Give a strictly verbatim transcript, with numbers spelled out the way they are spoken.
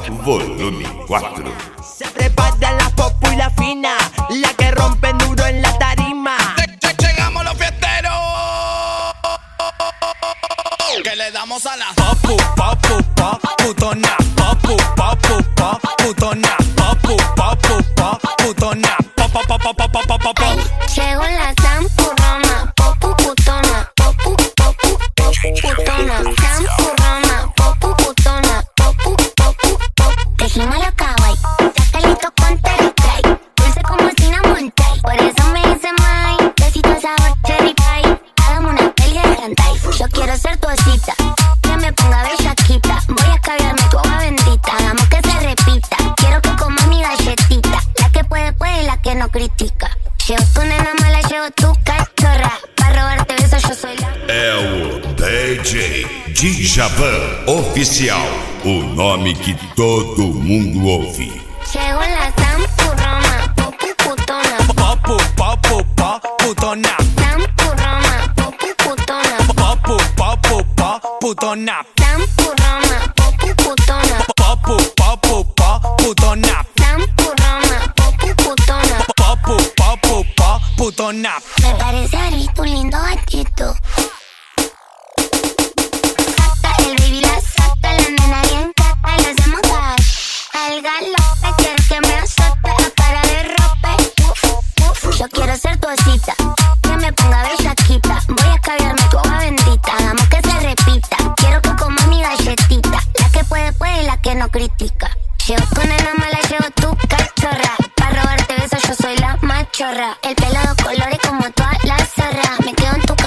volume cuatro. Se prepara la popu y la fina, la que rompen duro en la tarima. Llegamos los fiesteros, que le damos a la popu, popu, popu, putona, popu, popu, popu, putona, popu, popu, popu, putona, popu, popu, popu, popu, popu. Llegó la zampurrona, popu, putona, popu, popu, popu, putona, zampurrona, popu, putona, popu, popu, popu. Tejimos la kawaii, pastelito con terry dulce como cinnamon tay. Por eso me dice Mai, besito sabor cherry pie. Hagamos una peli de hentai, yo quiero ser tu osita, que me ponga bellaquita. Voy a caviarme tu agua bendita, hagamos que se repita. Quiero que comas mi galletita, la que puede, puede, la que no critica. Llevo tu nena mala, llevo tu cachorra, pa' robarte besos yo soy la... É o D J Djavan Oficial, o nome que todo mundo ouve. Llegó la zampurrona, popu, putona, Popu, popu, popu, putona, zampurrona, popu, putona, popu, popu, popu, putona, zampurrona, popu, putona, popu, popu, popu, putona, zampurrona, popu, putona. popu, popu, popu, putona. Me parece haber visto un lindo gatito. Saca el baby, la saca, la nena bien cata y le hacemos cash. Al galope quiero que me azote a cara de rope. Uf, uf. Yo quiero ser tu osita, que me ponga bellaquita. Voy a caviarme tu agua bendita, hagamos que se repita. Quiero que comas mi galletita, la que puede, puede, la que no critica. Llevo tu nena mala, llevo tu cachorra, pa' robarte besos yo soy la machorra. El pelo dos colores como toda la zorra, me quedo en tu